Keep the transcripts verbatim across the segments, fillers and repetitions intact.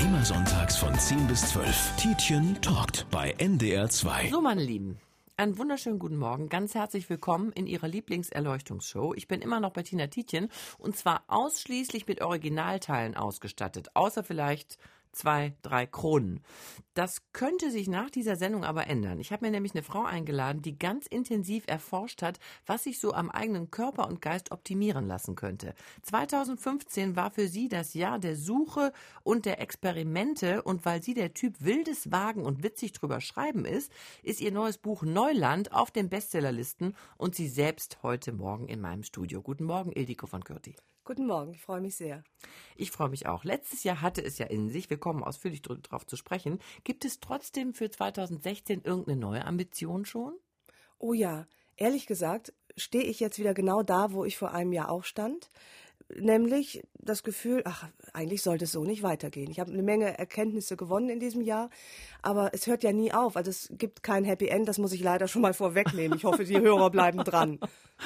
Immer sonntags von zehn bis zwölf. Tietjen talkt bei N D R zwei. So, meine Lieben, einen wunderschönen guten Morgen. Ganz herzlich willkommen in Ihrer Lieblingserleuchtungsshow. Ich bin immer noch bei Tina Tietjen und zwar ausschließlich mit Originalteilen ausgestattet, außer vielleicht zwei, drei Kronen. Das könnte sich nach dieser Sendung aber ändern. Ich habe mir nämlich eine Frau eingeladen, die ganz intensiv erforscht hat, was sich so am eigenen Körper und Geist optimieren lassen könnte. zweitausendfünfzehn war für sie das Jahr der Suche und der Experimente und weil sie der Typ wildes Wagen und witzig drüber schreiben ist, ist ihr neues Buch Neuland auf den Bestsellerlisten und sie selbst heute Morgen in meinem Studio. Guten Morgen, Ildiko von Kürti. Guten Morgen, ich freue mich sehr. Ich freue mich auch. Letztes Jahr hatte es ja in sich, wir kommen ausführlich darauf zu sprechen. Gibt es trotzdem für zweitausendsechzehn irgendeine neue Ambition schon? Oh ja, ehrlich gesagt stehe ich jetzt wieder genau da, wo ich vor einem Jahr auch stand. Nämlich das Gefühl, ach, eigentlich sollte es so nicht weitergehen. Ich habe eine Menge Erkenntnisse gewonnen in diesem Jahr, aber es hört ja nie auf. Also es gibt kein Happy End, das muss ich leider schon mal vorwegnehmen. Ich hoffe, die Hörer bleiben dran.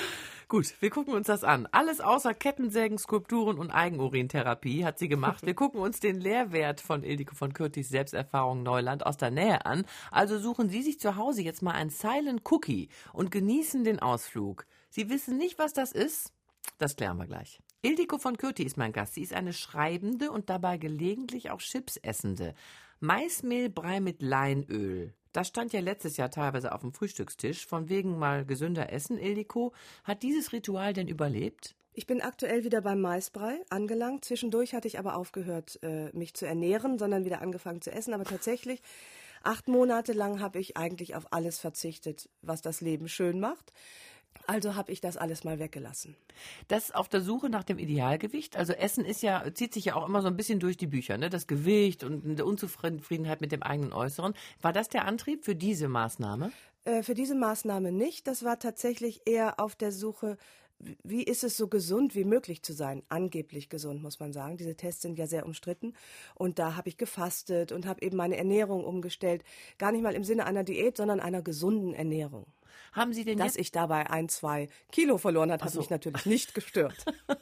Gut, wir gucken uns das an. Alles außer Kettensägen, Skulpturen und Eigenurintherapie hat sie gemacht. Wir gucken uns den Lehrwert von Ildiko von Kürtis Selbsterfahrung Neuland aus der Nähe an. Also suchen Sie sich zu Hause jetzt mal ein Silent Cookie und genießen den Ausflug. Sie wissen nicht, was das ist? Das klären wir gleich. Ildiko von Kürti ist mein Gast. Sie ist eine Schreibende und dabei gelegentlich auch Chips essende. Maismehlbrei mit Leinöl. Das stand ja letztes Jahr teilweise auf dem Frühstückstisch. Von wegen mal gesünder essen, Ildiko. Hat dieses Ritual denn überlebt? Ich bin aktuell wieder beim Maisbrei angelangt. Zwischendurch hatte ich aber aufgehört, mich zu ernähren, sondern wieder angefangen zu essen. Aber tatsächlich, acht Monate lang habe ich eigentlich auf alles verzichtet, was das Leben schön macht. Also habe ich das alles mal weggelassen. Das auf der Suche nach dem Idealgewicht. Also Essen ist ja, zieht sich ja auch immer so ein bisschen durch die Bücher, ne? Das Gewicht und eine Unzufriedenheit mit dem eigenen Äußeren. War das der Antrieb für diese Maßnahme? Äh, für diese Maßnahme nicht. Das war tatsächlich eher auf der Suche, wie ist es so gesund wie möglich zu sein? Angeblich gesund, muss man sagen. Diese Tests sind ja sehr umstritten. Und da habe ich gefastet und habe eben meine Ernährung umgestellt. Gar nicht mal im Sinne einer Diät, sondern einer gesunden Ernährung. Haben Sie denn Dass jetzt ich dabei ein, zwei Kilo verloren hat, hat so. mich natürlich nicht gestört.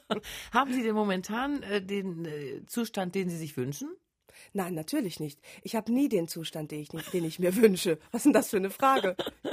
Haben Sie denn momentan äh, den äh, Zustand, den Sie sich wünschen? Nein, natürlich nicht. Ich habe nie den Zustand, den ich, nicht, den ich mir wünsche. Was ist denn das für eine Frage?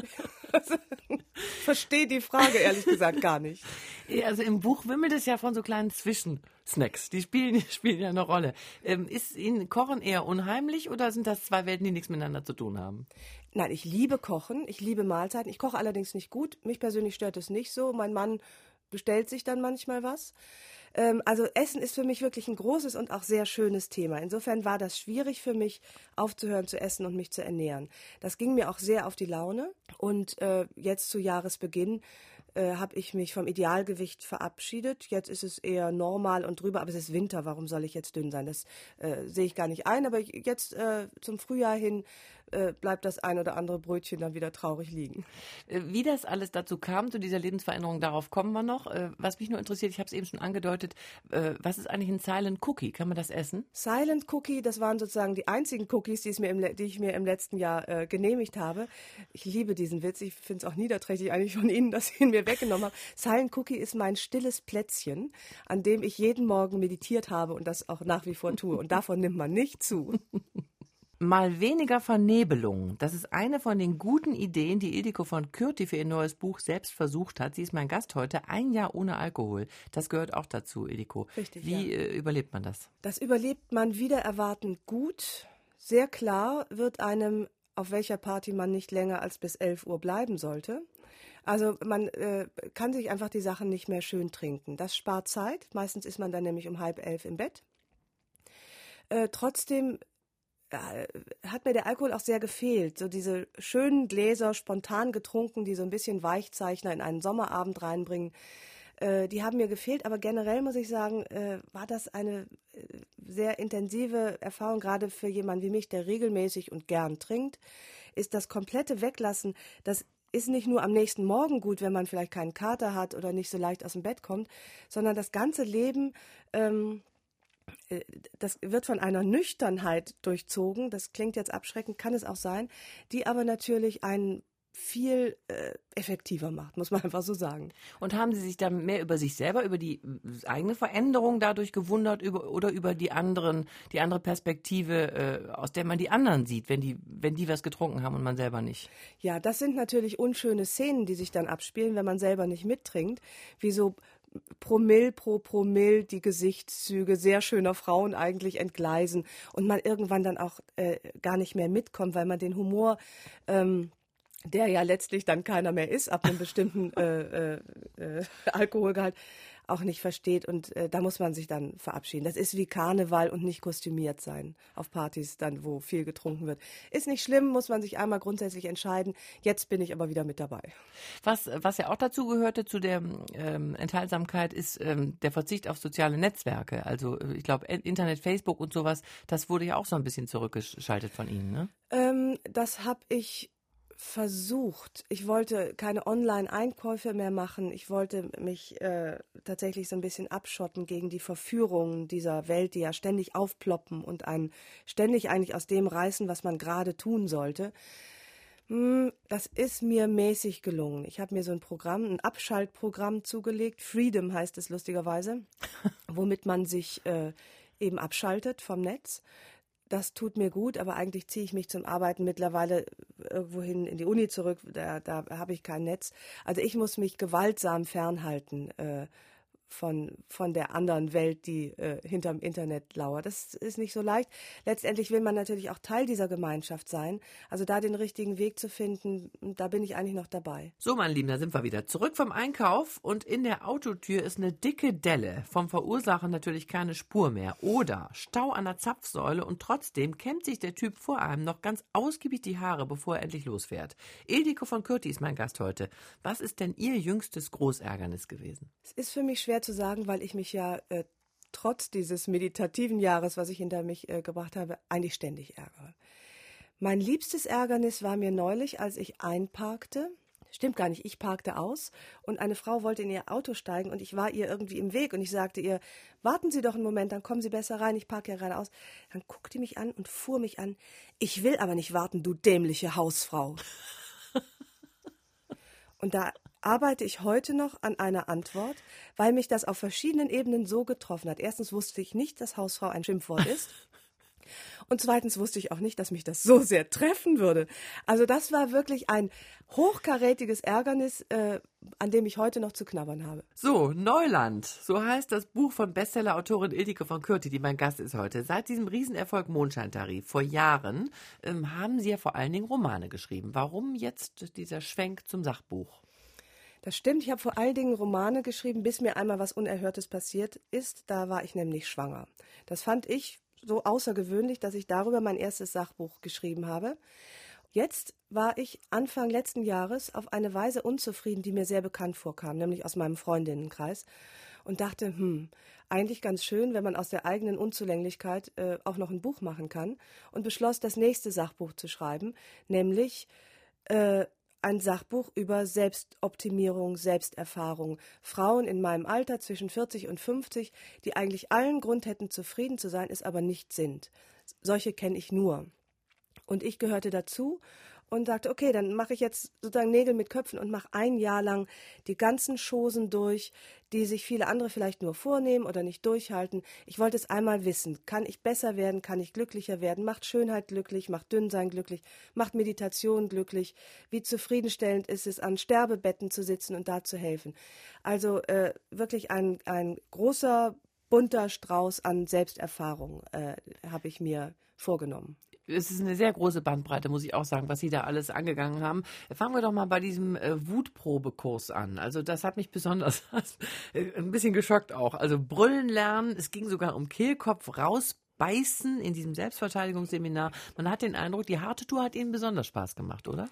Ich verstehe die Frage ehrlich gesagt gar nicht. Also im Buch wimmelt es ja von so kleinen Zwischensnacks. Die spielen, die spielen ja eine Rolle. Ähm, ist Ihnen Kochen eher unheimlich oder sind das zwei Welten, die nichts miteinander zu tun haben? Nein, ich liebe Kochen, ich liebe Mahlzeiten. Ich koche allerdings nicht gut. Mich persönlich stört es nicht so. Mein Mann bestellt sich dann manchmal was. Ähm, also Essen ist für mich wirklich ein großes und auch sehr schönes Thema. Insofern war das schwierig für mich, aufzuhören zu essen und mich zu ernähren. Das ging mir auch sehr auf die Laune. Und äh, jetzt zu Jahresbeginn äh, habe ich mich vom Idealgewicht verabschiedet. Jetzt ist es eher normal und drüber, aber es ist Winter. Warum soll ich jetzt dünn sein? Das äh, sehe ich gar nicht ein. Aber jetzt äh, zum Frühjahr hin äh, bleibt das ein oder andere Brötchen dann wieder traurig liegen. Wie das alles dazu kam, zu dieser Lebensveränderung, darauf kommen wir noch. Äh, was mich nur interessiert, ich habe es eben schon angedeutet, äh, was ist eigentlich ein Silent Cookie? Kann man das essen? Silent Cookie, das waren sozusagen die einzigen Cookies, die, es mir im, die ich mir im letzten Jahr äh, genehmigt habe. Ich liebe diesen Witz. Ich finde es auch niederträchtig eigentlich von Ihnen, dass Sie ihn mir weggenommen haben. Silent Cookie ist mein stilles Plätzchen, an dem ich jeden Morgen meditiert habe und das auch nach wie vor tue. Und davon nimmt man nicht zu. Mal weniger Vernebelung. Das ist eine von den guten Ideen, die Ildiko von Kürti für ihr neues Buch selbst versucht hat. Sie ist mein Gast heute. Ein Jahr ohne Alkohol. Das gehört auch dazu, Ildiko. Richtig, Wie ja. äh, überlebt man das? Das überlebt man wider Erwarten gut. Sehr klar wird einem, auf welcher Party man nicht länger als bis elf Uhr bleiben sollte. Also man äh, kann sich einfach die Sachen nicht mehr schön trinken. Das spart Zeit. Meistens ist man dann nämlich um halb elf im Bett. Äh, trotzdem hat mir der Alkohol auch sehr gefehlt. So diese schönen Gläser spontan getrunken, die so ein bisschen Weichzeichner in einen Sommerabend reinbringen, äh, die haben mir gefehlt. Aber generell muss ich sagen, äh, war das eine äh, sehr intensive Erfahrung, gerade für jemanden wie mich, der regelmäßig und gern trinkt, ist das komplette Weglassen, das ist nicht nur am nächsten Morgen gut, wenn man vielleicht keinen Kater hat oder nicht so leicht aus dem Bett kommt, sondern das ganze Leben ähm, das wird von einer Nüchternheit durchzogen, das klingt jetzt abschreckend, kann es auch sein, die aber natürlich einen viel äh, effektiver macht, muss man einfach so sagen. Und haben Sie sich dann mehr über sich selber, über die äh, eigene Veränderung dadurch gewundert über, oder über die anderen, die andere Perspektive, äh, aus der man die anderen sieht, wenn die, wenn die was getrunken haben und man selber nicht? Ja, das sind natürlich unschöne Szenen, die sich dann abspielen, wenn man selber nicht mittrinkt, wie so Promille pro Promille die Gesichtszüge sehr schöner Frauen eigentlich entgleisen und man irgendwann dann auch äh, gar nicht mehr mitkommt, weil man den Humor ähm, der ja letztlich dann keiner mehr ist, ab einem bestimmten äh, äh, äh, Alkoholgehalt, auch nicht versteht. Und äh, da muss man sich dann verabschieden. Das ist wie Karneval und nicht kostümiert sein auf Partys, dann wo viel getrunken wird. Ist nicht schlimm, muss man sich einmal grundsätzlich entscheiden. Jetzt bin ich aber wieder mit dabei. Was, was ja auch dazu gehörte, zu der ähm, Enthaltsamkeit, ist ähm, der Verzicht auf soziale Netzwerke. Also ich glaube, Internet, Facebook und sowas, das wurde ja auch so ein bisschen zurückgeschaltet von Ihnen, ne? Ähm, das habe ich versucht. Ich wollte keine Online-Einkäufe mehr machen. Ich wollte mich äh, tatsächlich so ein bisschen abschotten gegen die Verführungen dieser Welt, die ja ständig aufploppen und einen ständig eigentlich aus dem reißen, was man gerade tun sollte. Hm, das ist mir mäßig gelungen. Ich habe mir so ein Programm, ein Abschaltprogramm zugelegt. Freedom heißt es lustigerweise, womit man sich äh, eben abschaltet vom Netz. Das tut mir gut, aber eigentlich ziehe ich mich zum Arbeiten mittlerweile irgendwohin in die Uni zurück, da, da habe ich kein Netz. Also ich muss mich gewaltsam fernhalten äh, von, von der anderen Welt, die äh, hinterm Internet lauert. Das ist nicht so leicht. Letztendlich will man natürlich auch Teil dieser Gemeinschaft sein. Also da den richtigen Weg zu finden, da bin ich eigentlich noch dabei. So, mein Lieben, da sind wir wieder zurück vom Einkauf und in der Autotür ist eine dicke Delle. Vom Verursacher natürlich keine Spur mehr. Oder Stau an der Zapfsäule und trotzdem kämmt sich der Typ vor einem noch ganz ausgiebig die Haare, bevor er endlich losfährt. Ildiko von Kürti ist mein Gast heute. Was ist denn Ihr jüngstes Großärgernis gewesen? Es ist für mich schwer zu sagen, weil ich mich ja äh, trotz dieses meditativen Jahres, was ich hinter mich äh, gebracht habe, eigentlich ständig ärgere. Mein liebstes Ärgernis war mir neulich, als ich einparkte. Stimmt gar nicht, ich parkte aus und eine Frau wollte in ihr Auto steigen und ich war ihr irgendwie im Weg und ich sagte ihr, warten Sie doch einen Moment, dann kommen Sie besser rein, ich parke ja gerade aus. Dann guckte die mich an und fuhr mich an, ich will aber nicht warten, du dämliche Hausfrau. Und da arbeite ich heute noch an einer Antwort, weil mich das auf verschiedenen Ebenen so getroffen hat. Erstens wusste ich nicht, dass Hausfrau ein Schimpfwort ist. Und zweitens wusste ich auch nicht, dass mich das so sehr treffen würde. Also das war wirklich ein hochkarätiges Ärgernis, äh, an dem ich heute noch zu knabbern habe. So, Neuland, so heißt das Buch von Bestseller-Autorin Ildiko von Kürti, die mein Gast ist heute. Seit diesem Riesenerfolg Mondscheintarif vor Jahren ähm, haben Sie ja vor allen Dingen Romane geschrieben. Warum jetzt dieser Schwenk zum Sachbuch? Das stimmt, ich habe vor allen Dingen Romane geschrieben, bis mir einmal was Unerhörtes passiert ist. Da war ich nämlich schwanger. Das fand ich so außergewöhnlich, dass ich darüber mein erstes Sachbuch geschrieben habe. Jetzt war ich Anfang letzten Jahres auf eine Weise unzufrieden, die mir sehr bekannt vorkam, nämlich aus meinem Freundinnenkreis. Und dachte, hm, eigentlich ganz schön, wenn man aus der eigenen Unzulänglichkeit äh, auch noch ein Buch machen kann. Und beschloss, das nächste Sachbuch zu schreiben, nämlich äh, ein Sachbuch über Selbstoptimierung, Selbsterfahrung. Frauen in meinem Alter zwischen vierzig und fünfzig, die eigentlich allen Grund hätten, zufrieden zu sein, es aber nicht sind. Solche kenne ich nur. Und ich gehörte dazu und sagte, okay, dann mache ich jetzt sozusagen Nägel mit Köpfen und mache ein Jahr lang die ganzen Chosen durch, die sich viele andere vielleicht nur vornehmen oder nicht durchhalten. Ich wollte es einmal wissen. Kann ich besser werden? Kann ich glücklicher werden? Macht Schönheit glücklich? Macht Dünnsein glücklich? Macht Meditation glücklich? Wie zufriedenstellend ist es, an Sterbebetten zu sitzen und da zu helfen? Also äh, wirklich ein, ein großer, bunter Strauß an Selbsterfahrung äh, habe ich mir vorgenommen. Es ist eine sehr große Bandbreite, muss ich auch sagen, was Sie da alles angegangen haben. Fangen wir doch mal bei diesem äh, Wutprobekurs an. Also das hat mich besonders äh, ein bisschen geschockt auch. Also brüllen lernen, es ging sogar um Kehlkopf rausbeißen in diesem Selbstverteidigungsseminar. Man hat den Eindruck, die harte Tour hat Ihnen besonders Spaß gemacht, oder?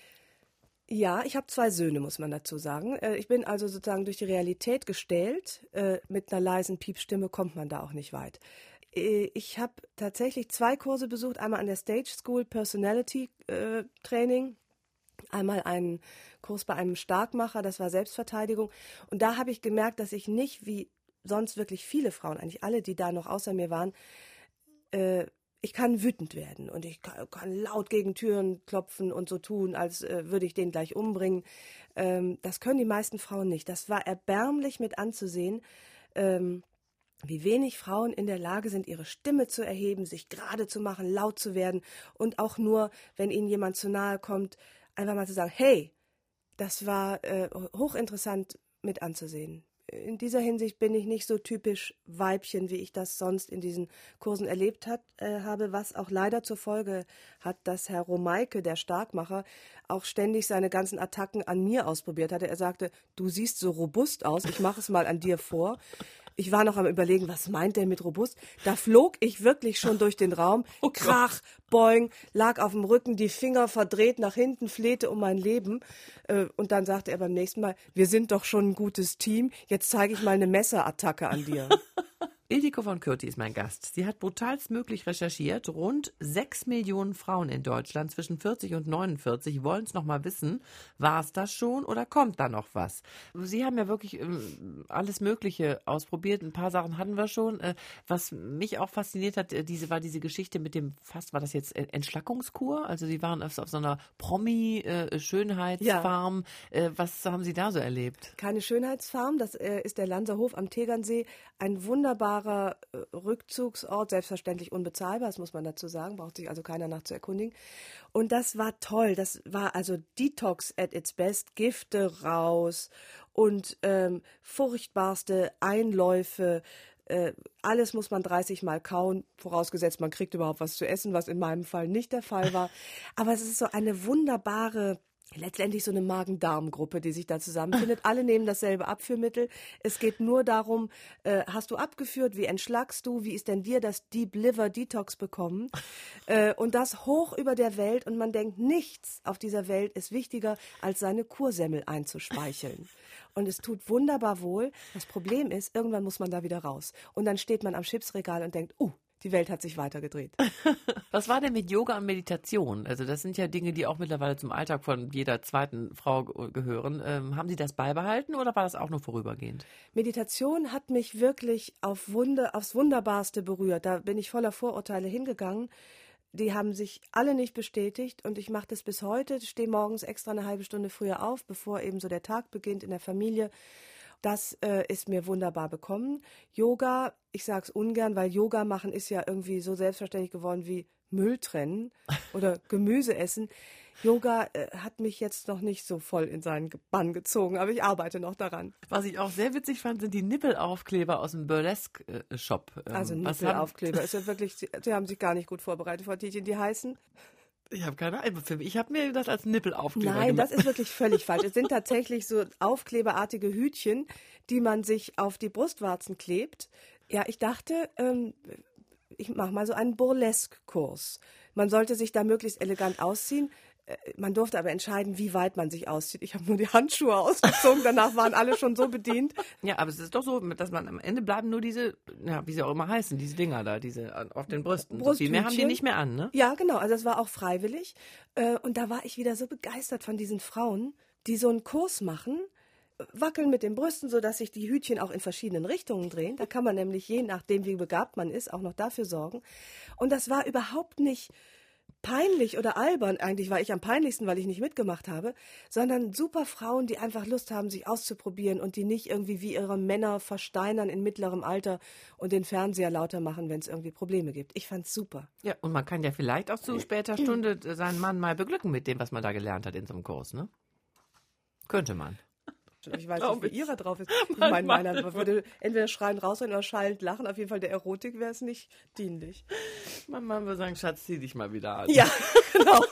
Ja, ich habe zwei Söhne, muss man dazu sagen. Ich bin also sozusagen durch die Realität gestellt. Mit einer leisen Piepstimme kommt man da auch nicht weit. Ich habe tatsächlich zwei Kurse besucht, einmal an der Stage School Personality äh, Training, einmal einen Kurs bei einem Starkmacher, das war Selbstverteidigung. Und da habe ich gemerkt, dass ich nicht, wie sonst wirklich viele Frauen, eigentlich alle, die da noch außer mir waren, äh, ich kann wütend werden und ich kann, kann laut gegen Türen klopfen und so tun, als äh, würde ich den gleich umbringen. Ähm, das können die meisten Frauen nicht. Das war erbärmlich mit anzusehen, ähm, wie wenig Frauen in der Lage sind, ihre Stimme zu erheben, sich gerade zu machen, laut zu werden und auch nur, wenn ihnen jemand zu nahe kommt, einfach mal zu sagen, hey, das war äh, hochinteressant mit anzusehen. In dieser Hinsicht bin ich nicht so typisch Weibchen, wie ich das sonst in diesen Kursen erlebt hat, äh, habe, was auch leider zur Folge hat, dass Herr Romeike, der Starkmacher, auch ständig seine ganzen Attacken an mir ausprobiert hatte. Er sagte, du siehst so robust aus, ich mache es mal an dir vor. Ich war noch am Überlegen, was meint der mit robust? Da flog ich wirklich schon durch den Raum, oh krach, boing, lag auf dem Rücken, die Finger verdreht nach hinten, flehte um mein Leben. Und dann sagte er beim nächsten Mal, wir sind doch schon ein gutes Team, jetzt zeige ich mal eine Messerattacke an dir. Ildiko von Kürti ist mein Gast. Sie hat brutalstmöglich recherchiert. Rund sechs Millionen Frauen in Deutschland zwischen vierzig und neunundvierzig wollen es noch mal wissen. War es das schon oder kommt da noch was? Sie haben ja wirklich ähm, alles Mögliche ausprobiert. Ein paar Sachen hatten wir schon. Äh, was mich auch fasziniert hat, äh, diese, war diese Geschichte mit dem, fast war das jetzt Entschlackungskur? Also Sie waren auf, auf so einer Promi-Schönheitsfarm. Äh, äh, was haben Sie da so erlebt? Keine Schönheitsfarm, das äh, ist der Lanzerhof am Tegernsee. Ein wunderbarer Rückzugsort, selbstverständlich unbezahlbar, das muss man dazu sagen, braucht sich also keiner nach zu erkundigen. Und das war toll, das war also Detox at its best, Gifte raus und ähm, furchtbarste Einläufe, äh, alles muss man dreißig Mal kauen, vorausgesetzt man kriegt überhaupt was zu essen, was in meinem Fall nicht der Fall war. Aber es ist so eine wunderbare, letztendlich so eine Magen-Darm-Gruppe, die sich da zusammenfindet. Alle nehmen dasselbe Abführmittel. Es geht nur darum, äh, hast du abgeführt, wie entschlackst du, wie ist denn dir das Deep Liver Detox bekommen? Äh, und das hoch über der Welt und man denkt, nichts auf dieser Welt ist wichtiger, als seine Kursemmel einzuspeicheln. Und es tut wunderbar wohl. Das Problem ist, irgendwann muss man da wieder raus. Und dann steht man am Chipsregal und denkt, uh, die Welt hat sich weitergedreht. Was war denn mit Yoga und Meditation? Also das sind ja Dinge, die auch mittlerweile zum Alltag von jeder zweiten Frau gehören. Ähm, haben Sie das beibehalten oder war das auch nur vorübergehend? Meditation hat mich wirklich auf Wunder, aufs Wunderbarste berührt. Da bin ich voller Vorurteile hingegangen. Die haben sich alle nicht bestätigt und ich mache das bis heute. Ich stehe morgens extra eine halbe Stunde früher auf, bevor eben so der Tag beginnt in der Familie. Das äh, ist mir wunderbar bekommen. Yoga, ich sage es ungern, weil Yoga machen ist ja irgendwie so selbstverständlich geworden wie Müll trennen oder Gemüse essen. Yoga äh, hat mich jetzt noch nicht so voll in seinen Bann gezogen, aber ich arbeite noch daran. Was ich auch sehr witzig fand, sind die Nippelaufkleber aus dem Burlesque-Shop. Ähm, also Nippelaufkleber ist ja wirklich, Sie, Sie haben sich gar nicht gut vorbereitet, Frau Tietjen, die heißen... Ich habe keine Ahnung. Ich habe mir das als Nippelaufkleber Nein, gemacht. das ist wirklich völlig falsch. Es sind tatsächlich so aufkleberartige Hütchen, die man sich auf die Brustwarzen klebt. Ja, ich dachte, ähm, ich mache mal so einen Burlesque-Kurs. Man sollte sich da möglichst elegant ausziehen. Man durfte aber entscheiden, wie weit man sich auszieht. Ich habe nur die Handschuhe ausgezogen, danach waren alle schon so bedient. Ja, aber es ist doch so, dass man am Ende bleiben nur diese, ja, wie sie auch immer heißen, diese Dinger da, diese auf den Brüsten. So viel mehr haben die nicht mehr an, ne? Ja, genau, also es war auch freiwillig. Und da war ich wieder so begeistert von diesen Frauen, die so einen Kurs machen, wackeln mit den Brüsten, sodass sich die Hütchen auch in verschiedenen Richtungen drehen. Da kann man nämlich, je nachdem, wie begabt man ist, auch noch dafür sorgen. Und das war überhaupt nicht peinlich oder albern, eigentlich war ich am peinlichsten, weil ich nicht mitgemacht habe, sondern super Frauen, die einfach Lust haben, sich auszuprobieren und die nicht irgendwie wie ihre Männer versteinern in mittlerem Alter und den Fernseher lauter machen, wenn es irgendwie Probleme gibt. Ich fand's super. Ja, und man kann ja vielleicht auch zu später Stunde seinen Mann mal beglücken mit dem, was man da gelernt hat in so einem Kurs, ne? Könnte man. Ich weiß nicht, wie Ihrer drauf ist. Ich meine, meiner würde entweder schreiend rausrennen oder schallend lachen. Auf jeden Fall der Erotik wäre es nicht dienlich. Mein Mann würde sagen, Schatz, zieh dich mal wieder an. Ja, genau.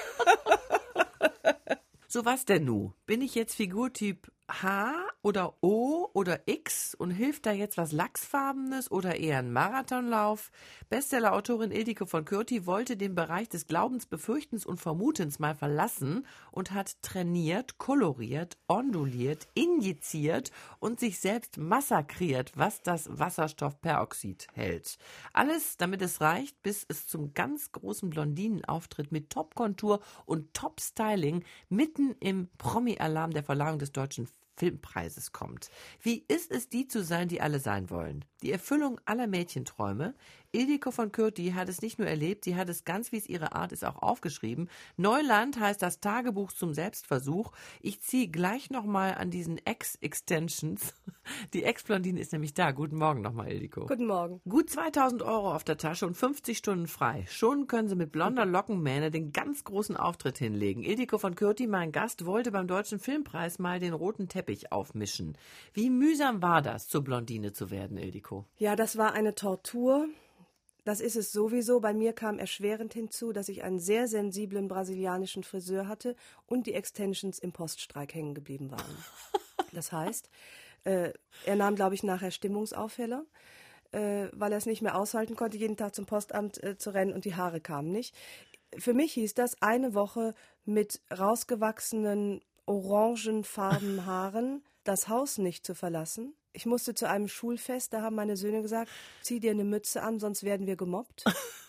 So, was denn nu? Bin ich jetzt Figurtyp H oder O oder X und hilft da jetzt was Lachsfarbenes oder eher ein Marathonlauf? Bestseller-Autorin Ildiko von Kürti wollte den Bereich des Glaubens, Befürchtens und Vermutens mal verlassen und hat trainiert, koloriert, onduliert, injiziert und sich selbst massakriert, was das Wasserstoffperoxid hält. Alles, damit es reicht, bis es zum ganz großen Blondinenauftritt mit Top-Kontur und Top-Styling mitten im Promi-Alarm der Verleihung des Deutschen Filmpreises kommt. Wie ist es, die zu sein, die alle sein wollen? Die Erfüllung aller Mädchenträume? Ildiko von Kürti hat es nicht nur erlebt, sie hat es ganz, wie es ihre Art ist, auch aufgeschrieben. Neuland heißt das Tagebuch zum Selbstversuch. Ich ziehe gleich nochmal an diesen Ex-Extensions. Die Ex-Blondine ist nämlich da. Guten Morgen nochmal, Ildiko. Guten Morgen. Gut zweitausend Euro auf der Tasche und fünfzig Stunden frei. Schon können Sie mit blonder Lockenmähne den ganz großen Auftritt hinlegen. Ildiko von Kürti, mein Gast, wollte beim Deutschen Filmpreis mal den roten Teppich aufmischen. Wie mühsam war das, zur Blondine zu werden, Ildiko? Ja, das war eine Tortur. Das ist es sowieso. Bei mir kam erschwerend hinzu, dass ich einen sehr sensiblen brasilianischen Friseur hatte und die Extensions im Poststreik hängen geblieben waren. Das heißt, äh, er nahm, glaube ich, nachher Stimmungsaufheller, äh, weil er es nicht mehr aushalten konnte, jeden Tag zum Postamt äh, zu rennen und die Haare kamen nicht. Für mich hieß das eine Woche mit rausgewachsenen orangenfarben Haaren das Haus nicht zu verlassen. Ich musste zu einem Schulfest, da haben meine Söhne gesagt, zieh dir eine Mütze an, sonst werden wir gemobbt.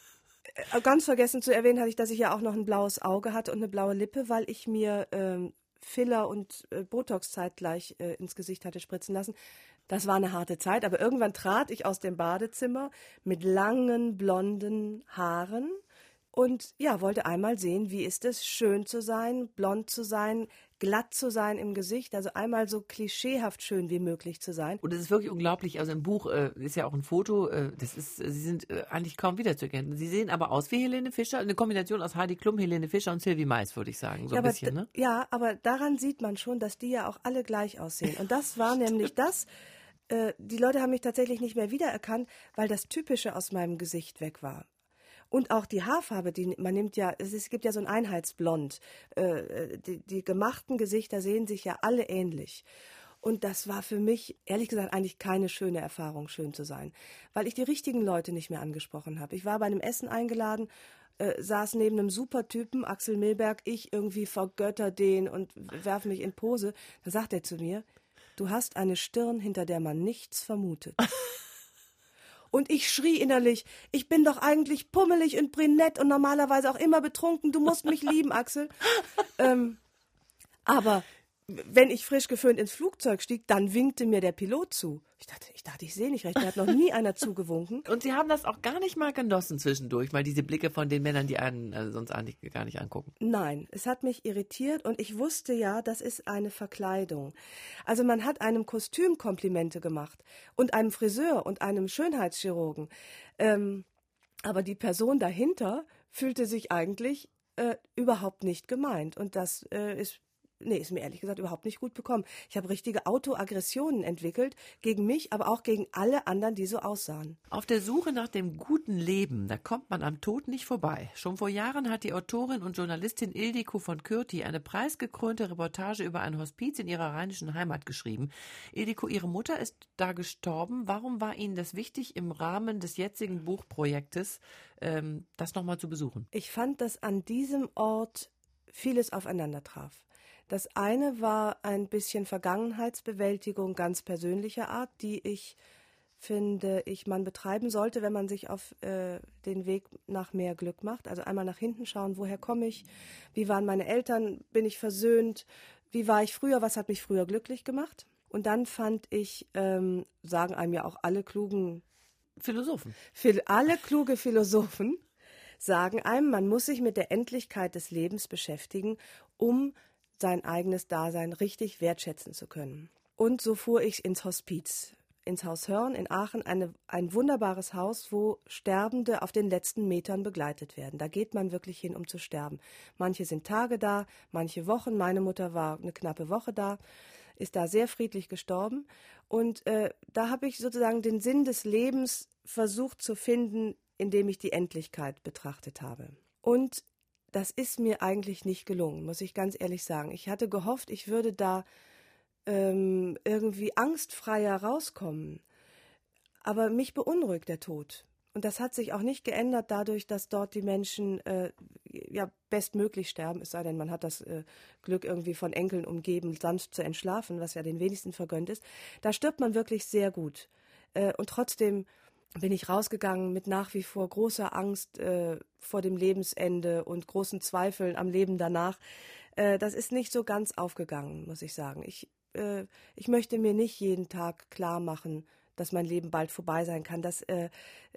Ganz vergessen zu erwähnen hatte ich, dass ich ja auch noch ein blaues Auge hatte und eine blaue Lippe, weil ich mir ähm, Filler und äh, Botox zeitgleich äh, ins Gesicht hatte spritzen lassen. Das war eine harte Zeit, aber irgendwann trat ich aus dem Badezimmer mit langen, blonden Haaren und ja, wollte einmal sehen, wie ist es, schön zu sein, blond zu sein, glatt zu sein im Gesicht, also einmal so klischeehaft schön wie möglich zu sein. Und es ist wirklich unglaublich, also im Buch äh, ist ja auch ein Foto, äh, das ist, Sie sind äh, eigentlich kaum wiederzuerkennen. Sie sehen aber aus wie Helene Fischer, eine Kombination aus Heidi Klum, Helene Fischer und Sylvie Mais, würde ich sagen, so ja, ein bisschen, aber, ne? Ja, aber daran sieht man schon, dass die ja auch alle gleich aussehen. Und das war nämlich das, äh, die Leute haben mich tatsächlich nicht mehr wiedererkannt, weil das Typische aus meinem Gesicht weg war. Und auch die Haarfarbe, die man nimmt ja, es, ist, es gibt ja so ein Einheitsblond. Äh, die, die gemachten Gesichter sehen sich ja alle ähnlich. Und das war für mich, ehrlich gesagt, eigentlich keine schöne Erfahrung, schön zu sein. Weil ich die richtigen Leute nicht mehr angesprochen habe. Ich war bei einem Essen eingeladen, äh, saß neben einem Supertypen, Axel Milberg, ich irgendwie vergötter den und werf mich in Pose. Da sagt er zu mir, du hast eine Stirn, hinter der man nichts vermutet. Und ich schrie innerlich, ich bin doch eigentlich pummelig und brünett und normalerweise auch immer betrunken. Du musst mich lieben, Axel. ähm, aber wenn ich frisch geföhnt ins Flugzeug stieg, dann winkte mir der Pilot zu. Ich dachte, ich dachte, ich sehe nicht recht. Mir hat noch nie einer zugewunken. Und Sie haben das auch gar nicht mal genossen zwischendurch, mal diese Blicke von den Männern, die einen also sonst eigentlich gar nicht angucken. Nein, es hat mich irritiert und ich wusste ja, das ist eine Verkleidung. Also man hat einem Kostüm Komplimente gemacht und einem Friseur und einem Schönheitschirurgen. Ähm, aber die Person dahinter fühlte sich eigentlich äh, überhaupt nicht gemeint. Und das äh, ist Nee, ist mir ehrlich gesagt überhaupt nicht gut bekommen. Ich habe richtige Autoaggressionen entwickelt, gegen mich, aber auch gegen alle anderen, die so aussahen. Auf der Suche nach dem guten Leben, da kommt man am Tod nicht vorbei. Schon vor Jahren hat die Autorin und Journalistin Ildiko von Kürti eine preisgekrönte Reportage über ein Hospiz in ihrer rheinischen Heimat geschrieben. Ildiko, Ihre Mutter ist da gestorben. Warum war Ihnen das wichtig, im Rahmen des jetzigen Buchprojektes ähm, das nochmal zu besuchen? Ich fand, dass an diesem Ort vieles aufeinander traf. Das eine war ein bisschen Vergangenheitsbewältigung ganz persönlicher Art, die ich finde, ich man betreiben sollte, wenn man sich auf äh, den Weg nach mehr Glück macht. Also einmal nach hinten schauen, woher komme ich, wie waren meine Eltern, bin ich versöhnt, wie war ich früher, was hat mich früher glücklich gemacht. Und dann fand ich, ähm, sagen einem ja auch alle klugen Philosophen, alle kluge Philosophen sagen einem, man muss sich mit der Endlichkeit des Lebens beschäftigen, um sein eigenes Dasein richtig wertschätzen zu können. Und so fuhr ich ins Hospiz, ins Haus Hörn in Aachen, eine, ein wunderbares Haus, wo Sterbende auf den letzten Metern begleitet werden. Da geht man wirklich hin, um zu sterben. Manche sind Tage da, manche Wochen. Meine Mutter war eine knappe Woche da, ist da sehr friedlich gestorben. Und äh, da habe ich sozusagen den Sinn des Lebens versucht zu finden, indem ich die Endlichkeit betrachtet habe. Und das ist mir eigentlich nicht gelungen, muss ich ganz ehrlich sagen. Ich hatte gehofft, ich würde da ähm, irgendwie angstfreier rauskommen. Aber mich beunruhigt der Tod. Und das hat sich auch nicht geändert dadurch, dass dort die Menschen äh, ja bestmöglich sterben, es sei denn, man hat das äh, Glück, irgendwie von Enkeln umgeben, sanft zu entschlafen, was ja den wenigsten vergönnt ist. Da stirbt man wirklich sehr gut. Äh, und trotzdem bin ich rausgegangen mit nach wie vor großer Angst äh, vor dem Lebensende und großen Zweifeln am Leben danach. Äh, das ist nicht so ganz aufgegangen, muss ich sagen. Ich, äh, ich möchte mir nicht jeden Tag klar machen, dass mein Leben bald vorbei sein kann. Das äh, äh,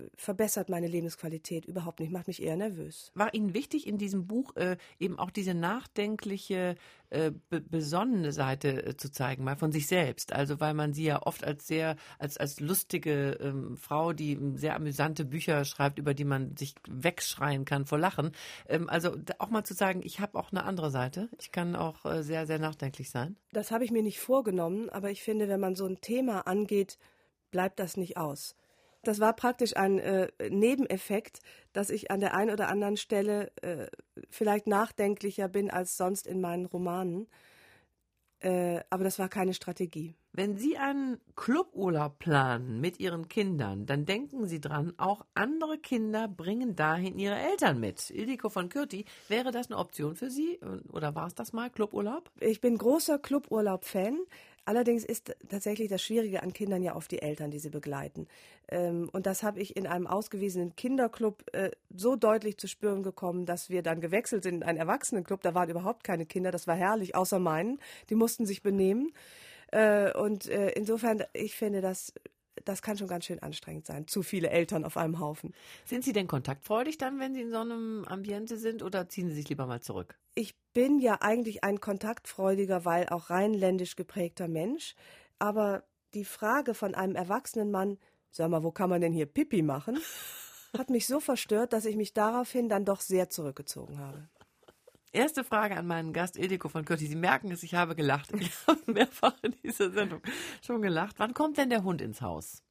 verbessert meine Lebensqualität überhaupt nicht, macht mich eher nervös. War Ihnen wichtig in diesem Buch äh, eben auch diese nachdenkliche, äh, be- besonnene Seite äh, zu zeigen, mal von sich selbst? Also weil man sie ja oft als sehr, als, als lustige ähm, Frau, die sehr amüsante Bücher schreibt, über die man sich wegschreien kann vor Lachen. Ähm, also da auch mal zu sagen, ich habe auch eine andere Seite. Ich kann auch äh, sehr, sehr nachdenklich sein. Das habe ich mir nicht vorgenommen, aber ich finde, wenn man so ein Thema angeht, bleibt das nicht aus. Das war praktisch ein äh, Nebeneffekt, dass ich an der einen oder anderen Stelle äh, vielleicht nachdenklicher bin als sonst in meinen Romanen. Äh, aber das war keine Strategie. Wenn Sie einen Cluburlaub planen mit Ihren Kindern, dann denken Sie dran, auch andere Kinder bringen dahin ihre Eltern mit. Ildiko von Kürti, wäre das eine Option für Sie? Oder war es das mal, Cluburlaub? Ich bin großer Cluburlaub-Fan. Allerdings ist tatsächlich das Schwierige an Kindern ja oft die Eltern, die sie begleiten. Ähm, und das habe ich in einem ausgewiesenen Kinderclub äh, so deutlich zu spüren bekommen, dass wir dann gewechselt sind in einen Erwachsenenclub. Da waren überhaupt keine Kinder, das war herrlich, außer meinen. Die mussten sich benehmen. Äh, und äh, insofern, ich finde, das, das kann schon ganz schön anstrengend sein. Zu viele Eltern auf einem Haufen. Sind Sie denn kontaktfreudig dann, wenn Sie in so einem Ambiente sind, oder ziehen Sie sich lieber mal zurück? Ich bin ja eigentlich ein kontaktfreudiger, weil auch rheinländisch geprägter Mensch. Aber die Frage von einem erwachsenen Mann, sag mal, wo kann man denn hier Pipi machen, hat mich so verstört, dass ich mich daraufhin dann doch sehr zurückgezogen habe. Erste Frage an meinen Gast Ildiko von Kürti. Sie merken es, ich habe gelacht. Ich habe mehrfach in dieser Sendung schon gelacht. Wann kommt denn der Hund ins Haus?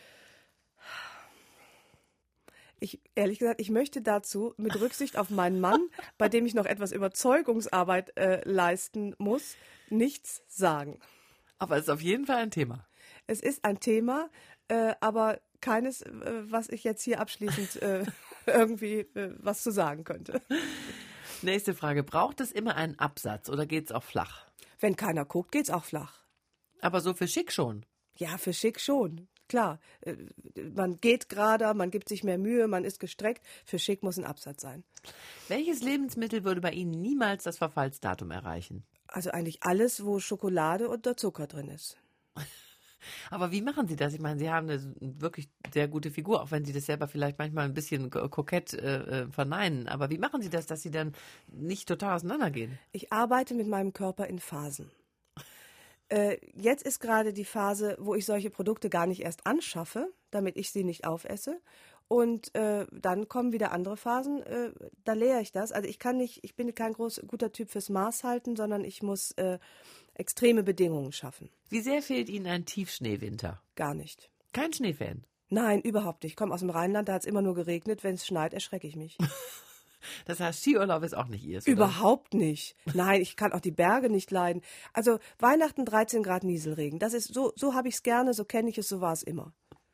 Ich, ehrlich gesagt, ich möchte dazu mit Rücksicht auf meinen Mann, bei dem ich noch etwas Überzeugungsarbeit äh, leisten muss, nichts sagen. Aber es ist auf jeden Fall ein Thema. Es ist ein Thema, äh, aber keines, äh, was ich jetzt hier abschließend äh, irgendwie äh, was zu sagen könnte. Nächste Frage. Braucht es immer einen Absatz oder geht es auch flach? Wenn keiner guckt, geht's auch flach. Aber so für schick schon. Ja, für schick schon. Klar, äh, man geht gerade, man gibt sich mehr Mühe, man ist gestreckt. Für schick muss ein Absatz sein. Welches Lebensmittel würde bei Ihnen niemals das Verfallsdatum erreichen? Also eigentlich alles, wo Schokolade oder Zucker drin ist. Aber wie machen Sie das? Ich meine, Sie haben eine wirklich sehr gute Figur, auch wenn Sie das selber vielleicht manchmal ein bisschen kokett äh, verneinen. Aber wie machen Sie das, dass Sie dann nicht total auseinandergehen? Ich arbeite mit meinem Körper in Phasen. Äh, jetzt ist gerade die Phase, wo ich solche Produkte gar nicht erst anschaffe, damit ich sie nicht aufesse. Und äh, dann kommen wieder andere Phasen, äh, da lehre ich das. Also ich kann nicht, ich bin kein groß, guter Typ fürs Maß halten, sondern ich muss äh, extreme Bedingungen schaffen. Wie sehr fehlt Ihnen ein Tiefschneewinter? Gar nicht. Kein Schneefan? Nein, überhaupt nicht. Ich komme aus dem Rheinland, da hat es immer nur geregnet. Wenn es schneit, erschrecke ich mich. Das heißt, Skiurlaub ist auch nicht Ihres, oder? Überhaupt nicht. Nein, ich kann auch die Berge nicht leiden. Also Weihnachten dreizehn Grad Nieselregen. Das ist so, so habe ich es gerne, so kenne ich es, so war es immer.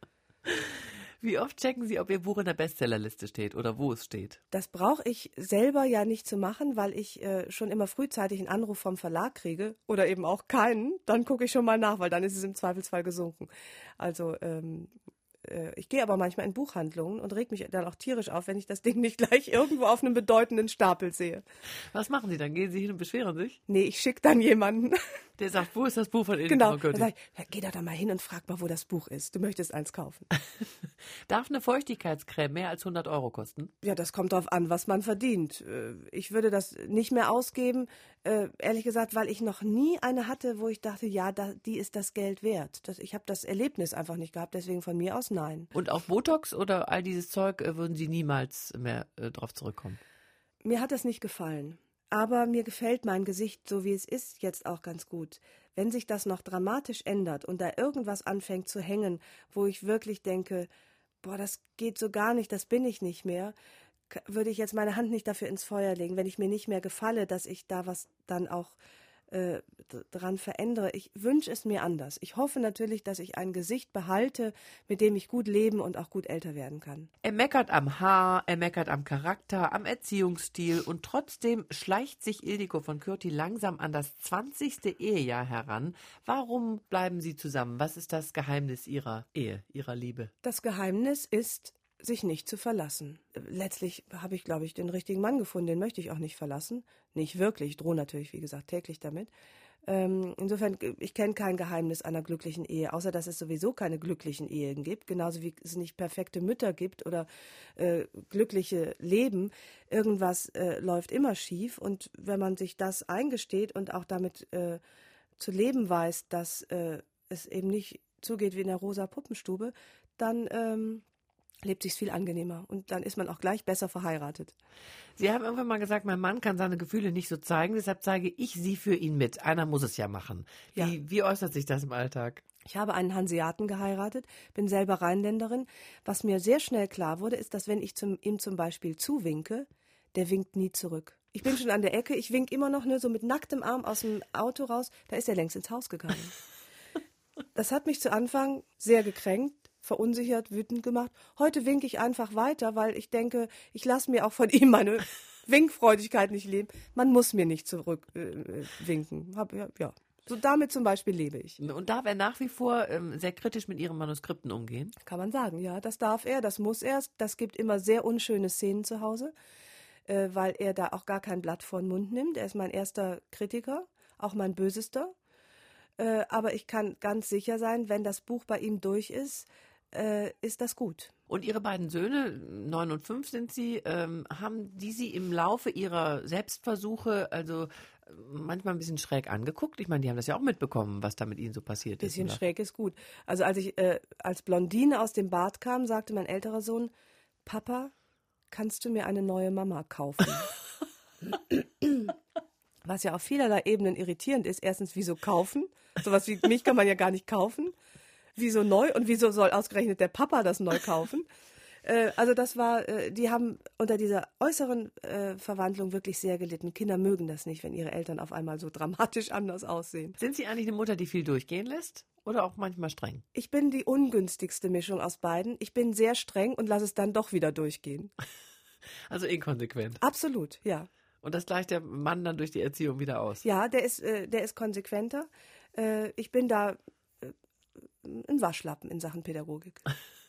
Wie oft checken Sie, ob Ihr Buch in der Bestsellerliste steht oder wo es steht? Das brauche ich selber ja nicht zu machen, weil ich äh, schon immer frühzeitig einen Anruf vom Verlag kriege oder eben auch keinen. Dann gucke ich schon mal nach, weil dann ist es im Zweifelsfall gesunken. Also ähm, äh, ich gehe aber manchmal in Buchhandlungen und reg mich dann auch tierisch auf, wenn ich das Ding nicht gleich irgendwo auf einem bedeutenden Stapel sehe. Was machen Sie dann? Gehen Sie hin und beschweren sich? Nee, ich schicke dann jemanden. Der sagt, wo ist das Buch von Ildiko Genau, von dann Kürti? sag ich, ja, geh da, da mal hin und frag mal, wo das Buch ist. Du möchtest eins kaufen. Darf eine Feuchtigkeitscreme mehr als hundert Euro kosten? Ja, das kommt drauf an, was man verdient. Äh, Ich würde das nicht mehr ausgeben, äh, ehrlich gesagt, weil ich noch nie eine hatte, wo ich dachte, ja, da, die ist das Geld wert. Das, ich habe das Erlebnis einfach nicht gehabt, deswegen von mir aus nein. Und auf Botox oder all dieses Zeug äh, würden Sie niemals mehr äh, drauf zurückkommen? Mir hat das nicht gefallen. Aber mir gefällt mein Gesicht, so wie es ist, jetzt auch ganz gut. Wenn sich das noch dramatisch ändert und da irgendwas anfängt zu hängen, wo ich wirklich denke, boah, das geht so gar nicht, das bin ich nicht mehr, k- würde ich jetzt meine Hand nicht dafür ins Feuer legen, wenn ich mir nicht mehr gefalle, dass ich da was dann auch äh, d- dran verändere. Ich wünsche es mir anders. Ich hoffe natürlich, dass ich ein Gesicht behalte, mit dem ich gut leben und auch gut älter werden kann. Er meckert am Haar, er meckert am Charakter, am Erziehungsstil und trotzdem schleicht sich Ildiko von Kürti langsam an das zwanzigste Ehejahr heran. Warum bleiben Sie zusammen? Was ist das Geheimnis Ihrer Ehe, Ihrer Liebe? Das Geheimnis ist, sich nicht zu verlassen. Letztlich habe ich, glaube ich, den richtigen Mann gefunden, den möchte ich auch nicht verlassen. Nicht wirklich, ich drohe natürlich, wie gesagt, täglich damit. Ähm, insofern, ich kenne kein Geheimnis einer glücklichen Ehe, außer dass es sowieso keine glücklichen Ehen gibt, genauso wie es nicht perfekte Mütter gibt oder äh, glückliche Leben. Irgendwas äh, läuft immer schief und wenn man sich das eingesteht und auch damit äh, zu leben weiß, dass äh, es eben nicht zugeht wie in der rosa Puppenstube, dann ähm, lebt sich's viel angenehmer und dann ist man auch gleich besser verheiratet. Sie haben irgendwann mal gesagt, mein Mann kann seine Gefühle nicht so zeigen, deshalb zeige ich sie für ihn mit. Einer muss es ja machen. Wie, Ja. wie äußert sich das im Alltag? Ich habe einen Hanseaten geheiratet, bin selber Rheinländerin. Was mir sehr schnell klar wurde, ist, dass wenn ich zum, ihm zum Beispiel zuwinke, der winkt nie zurück. Ich bin schon an der Ecke, ich wink immer noch, ne, so mit nacktem Arm aus dem Auto raus, da ist er längst ins Haus gegangen. Das hat mich zu Anfang sehr gekränkt, verunsichert, wütend gemacht. Heute winke ich einfach weiter, weil ich denke, ich lasse mir auch von ihm meine Winkfreudigkeit nicht leben. Man muss mir nicht zurückwinken. Äh, Hab, ja, ja. So damit zum Beispiel lebe ich. Und darf er nach wie vor ähm, sehr kritisch mit Ihren Manuskripten umgehen? Kann man sagen, ja, das darf er, das muss er. Das gibt immer sehr unschöne Szenen zu Hause, äh, weil er da auch gar kein Blatt vor den Mund nimmt. Er ist mein erster Kritiker, auch mein bösester. Äh, aber ich kann ganz sicher sein, wenn das Buch bei ihm durch ist, äh, ist das gut. Und Ihre beiden Söhne, neun und fünf sind sie, ähm, haben die Sie im Laufe Ihrer Selbstversuche also manchmal ein bisschen schräg angeguckt? Ich meine, die haben das ja auch mitbekommen, was da mit Ihnen so passiert ist. Bisschen schräg ist gut. Also als ich äh, als Blondine aus dem Bad kam, sagte mein älterer Sohn, Papa, kannst du mir eine neue Mama kaufen? Was ja auf vielerlei Ebenen irritierend ist. Erstens, wieso kaufen? Sowas wie mich kann man ja gar nicht kaufen. Wieso neu? Und wieso soll ausgerechnet der Papa das neu kaufen? Äh, also das war, äh, die haben unter dieser äußeren äh, Verwandlung wirklich sehr gelitten. Kinder mögen das nicht, wenn ihre Eltern auf einmal so dramatisch anders aussehen. Sind Sie eigentlich eine Mutter, die viel durchgehen lässt? Oder auch manchmal streng? Ich bin die ungünstigste Mischung aus beiden. Ich bin sehr streng und lasse es dann doch wieder durchgehen. Also inkonsequent. Absolut, ja. Und das gleicht der Mann dann durch die Erziehung wieder aus? Ja, der ist, äh, der ist konsequenter. Äh, ich bin da äh, ein Waschlappen in Sachen Pädagogik.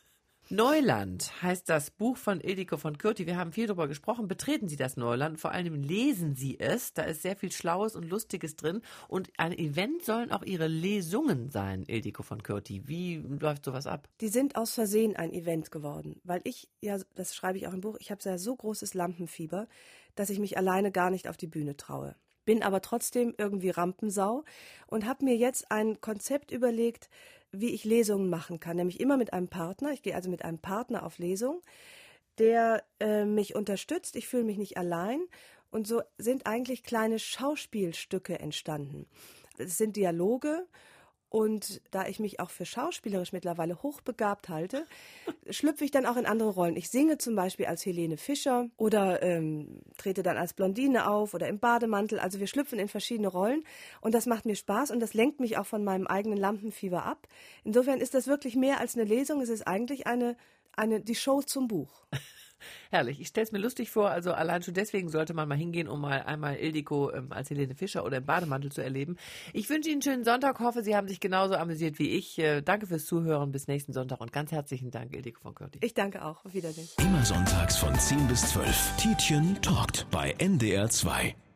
Neuland heißt das Buch von Ildiko von Kürti. Wir haben viel darüber gesprochen. Betreten Sie das Neuland, vor allem lesen Sie es. Da ist sehr viel Schlaues und Lustiges drin. Und ein Event sollen auch Ihre Lesungen sein, Ildiko von Kürti. Wie läuft sowas ab? Die sind aus Versehen ein Event geworden, weil ich, ja, das schreibe ich auch im Buch, ich habe ja so großes Lampenfieber, dass ich mich alleine gar nicht auf die Bühne traue. Bin aber trotzdem irgendwie Rampensau und habe mir jetzt ein Konzept überlegt, wie ich Lesungen machen kann, nämlich immer mit einem Partner. Ich gehe also mit einem Partner auf Lesung, der äh, mich unterstützt. Ich fühle mich nicht allein und so sind eigentlich kleine Schauspielstücke entstanden. Es sind Dialoge und da ich mich auch für schauspielerisch mittlerweile hochbegabt halte, schlüpfe ich dann auch in andere Rollen. Ich singe zum Beispiel als Helene Fischer oder ähm, trete dann als Blondine auf oder im Bademantel. Also wir schlüpfen in verschiedene Rollen und das macht mir Spaß und das lenkt mich auch von meinem eigenen Lampenfieber ab. Insofern ist das wirklich mehr als eine Lesung. Es ist eigentlich eine, eine die Show zum Buch. Herrlich, ich stelle es mir lustig vor, also allein schon deswegen sollte man mal hingehen, um mal einmal Ildiko ähm, als Helene Fischer oder im Bademantel zu erleben. Ich wünsche Ihnen einen schönen Sonntag, hoffe, Sie haben sich genauso amüsiert wie ich. Äh, danke fürs Zuhören, bis nächsten Sonntag und ganz herzlichen Dank, Ildiko von Kürti. Ich danke auch, auf Wiedersehen. Immer sonntags von zehn bis zwölf. Tietjen talkt bei N D R zwei.